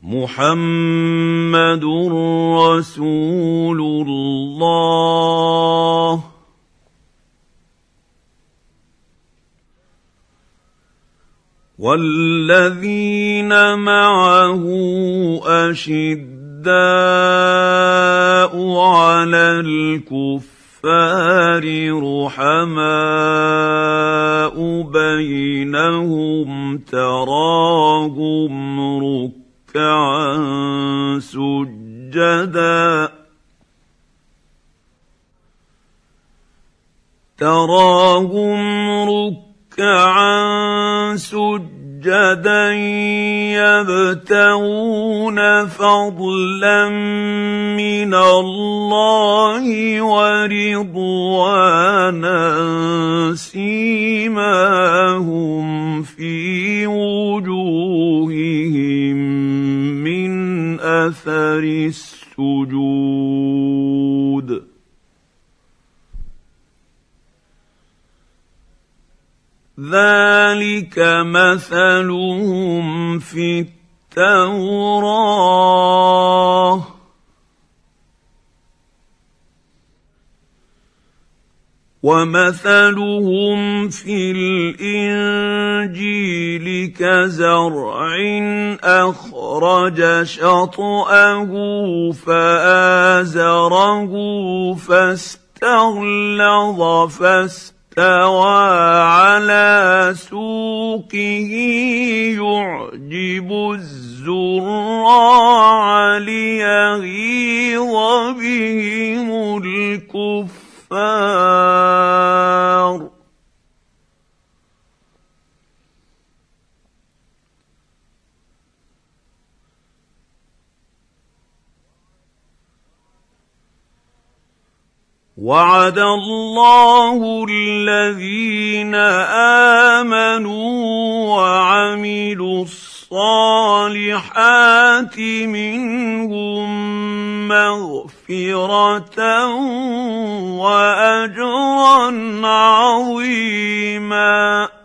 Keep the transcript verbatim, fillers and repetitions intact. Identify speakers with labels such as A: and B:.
A: محمد رسول الله والذين معه أشداء على الكفار رحماء بينهم تراهم ركعا سجدا تراهم ركعا سجدا يبتغون فضلا من الله ورضوانا سيماهم في وجوههم من أثر السجود ذلك مثلهم في التوراة ومثلهم في الإنجيل كزرع أخرج شطأه فآزره فاستغلظ فاستغلظ استوى على سوقه يعجب الزراع ليغيظ بهم الكفار وعد الله الذين آمنوا وعملوا الصالحات منهم مغفرة وأجرا عظيما